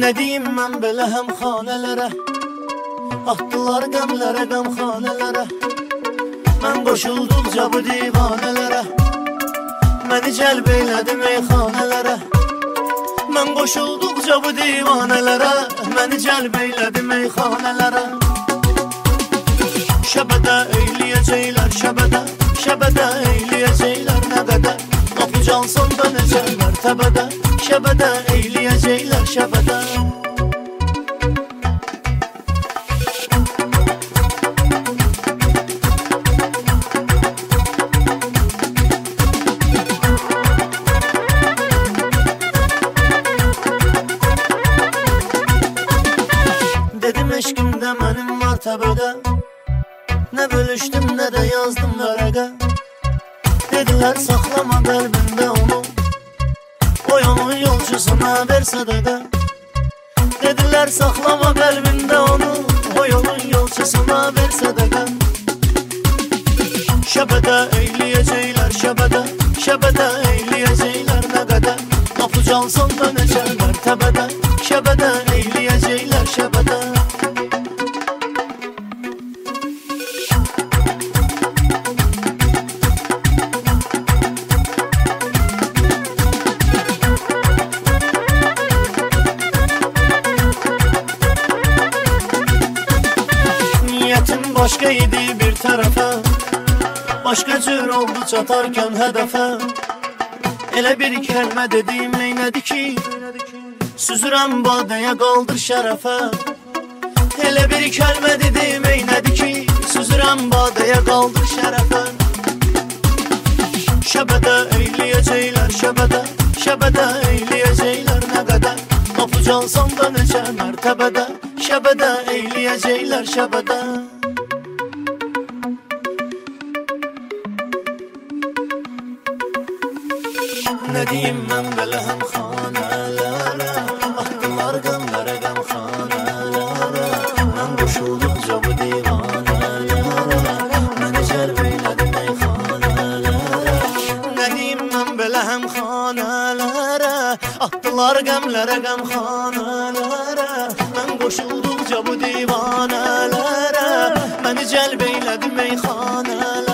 Nə deyim mən belə həmxanələrə, atdılar qəmlərə, qəmxanələrə. Mən qoşulduqca bu divanələrə, məni cəlb eylədi meyxanələrə. Mən qoşulduqca bu divanələrə, məni cəlb eylədi meyxanələrə. Şəbədə eyləyəcəklər, şəbədə, şəbədə eyləyəcəklər nə qədər. Qapı cansın da necələr təbədə, şəbədə eyləyəcəklər, şəbədə. Dedim eşqimdə mənim var təbədə, nə bölüşdüm, nə də yazdım vərəqə. Dedilər saxlama qəlbində onu, o yolun yolcusuna ver sədəqə. Dedilər saxlama qəlbində onu, o yolun yolcusuna ver sədəqə. Şəbədə eyləyəcəklər, şəbədə, şəbədə eyləyəcəklər nə qədər. Qapı cansın da necələr təbədə, şəbədə eyləyəcəklər, şəbədə. Başqa idi bir tərəfə, başqa cür oldu çatarkən hədəfə. Elə bir kəlmə dedim neynədi ki, süzürəm badəyə qaldır şərəfə. Elə bir kəlmə dedim neynədi ki, süzürəm badəyə qaldır şərəfə. Şəbədə eyləyəcəklər, şəbədə, şəbədə eyləyəcəklər nə qədər. Qapı cansan da necə mərtəbədə, şəbədə eyləyəcəklər, şəbədə. Nə deyim mən belə həmxanələrə, atdılar qəmlərə, qəmxanələrə. Mən qoşulduqca bu divanələrə, məni cəlb eylədi meyxanələrə. Nə deyim mən belə həmxanələrə, atdılar qəmlərə, qəmxanələrə. Mən qoşulduqca bu divanələrə, məni cəlb eylədi meyxanələrə.